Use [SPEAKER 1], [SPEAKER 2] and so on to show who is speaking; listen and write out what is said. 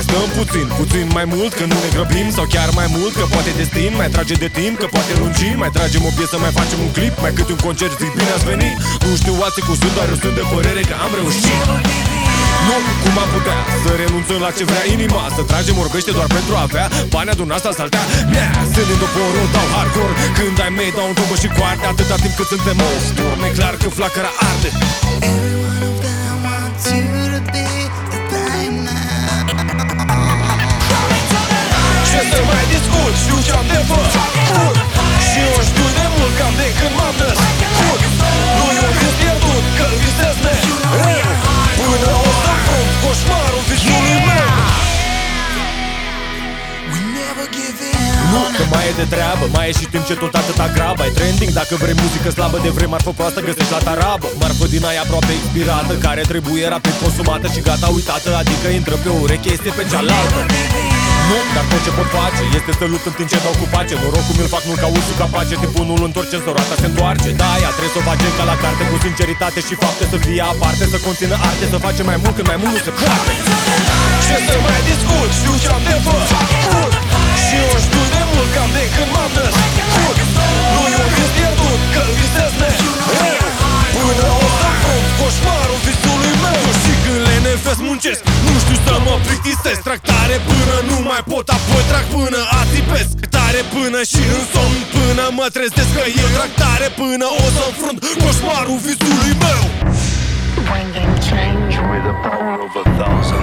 [SPEAKER 1] stăm puțin mai mult, că nu ne grăbim. Sau chiar mai mult, că poate destin mai trage de timp, că poate lungi. Mai tragem o piesă, mai facem un clip, mai cât un concert, zic bine ați venit. Nu știu ați cum sunt, dar eu sunt de părere că am reușit. Nu, cum am putea să renunțăm la ce vrea inima, să tragem orbește doar pentru a avea bani adunați la saltea. Sunt din doporul, dau hardcore. Când ai mei, dau un tobă și coarte. Atâta timp cât suntem ostor, mi-e clar că flacăra arde. Ce să mai discut, știu ce-am de făcut. Și eu știu de mult cam de când m-am născut. Nu e un vis pierdut, că-l visez mereu, până o să front coșmarul visului meu. Nu, că mai e de treabă, mai e și timp ce tot atâta grabă. Ai trending, dacă vrei muzică slabă, de vrei marfă proastă, găsești la tarabă. Marfă din aia aproape inspirată, care trebuie rapid consumată și gata uitată. Adică intră pe o ureche, este pe cealaltă. Nu, dar tot ce pot face este să lupt în timp ce dau cu pace. Norocul mi-l fac, nu ca ursul capace. Timpul nu-l întorce, să roata se întoarce. Da, aia trebuie să o facem ca la carte, cu sinceritate și fapte, să fie aparte, să conțină arte, să facem mai mult când mai mult nu se poate. Ce să mai discut, știu ce-am de făcut. Și eu știu de mult cam de când m-am născut. Nu e un vis pierdut, că-l visez mereu, până o să front coșmarul visului meu. Și când lenefes muncesc, nu știu să mă plictisesc. Trag tare până nu mai pot, apoi trag până ațipesc. Tare până și în somn, până mă trezesc. Că eu trag tare până o să înfrunt coșmarul visului meu.
[SPEAKER 2] Bringing change with the power of 1,000